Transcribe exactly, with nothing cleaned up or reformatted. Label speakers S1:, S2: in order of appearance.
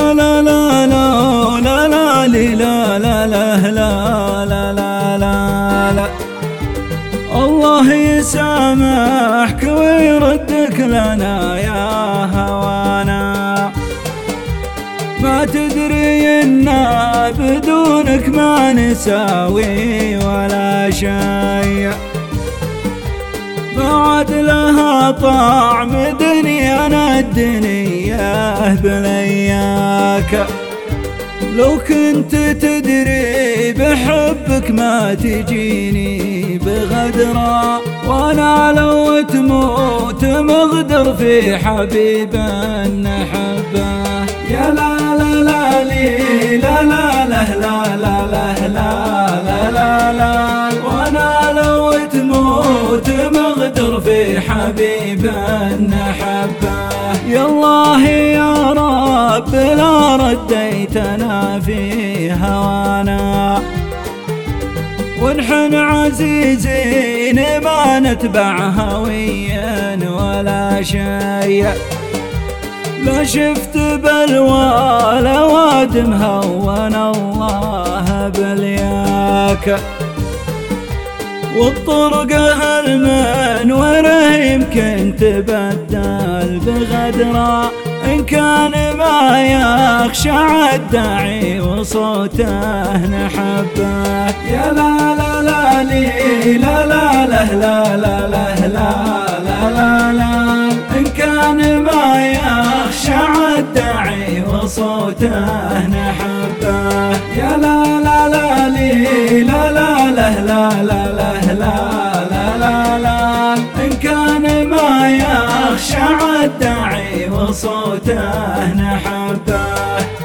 S1: لا لا لا لا لا لا لا لا لا لا لا لا لا لا الله يسامحك ويردك لنا يا هوانا، ما تدري إنا بدونك ما نساوي ولا شيء، بعد لها طعم دنيانا الدنيا بلياك، لو كنت تدري بحبك ما تجيني بغدرة، وانا لو تموت مغدر في حبيب نحبه. يا لا لا لا لي لا لا لا لا لا لا لا لا لا، وانا لو تموت مغدر في حبيب نحبه. يا الله يا رب لا رديتنا في هوانا، ونحن عزيزين ما نتبع هويا ولا شيء، لا شفت بلوى لا وادم هون الله بلياك، والطرق هالمن وراه يمكن تبدل بغدرة، إن كان ما يخشع الداعي وصوته نحبه. يا لا لا لا لي لا لا لا لا لا لا لا لا لا، إن كان ما يخشع الداعي وصوته نحبه. يا لا لا لا لي لا لا لا لا لا لا لا لا لا، إن كان ما يخشع الداعي وصوته نحبه.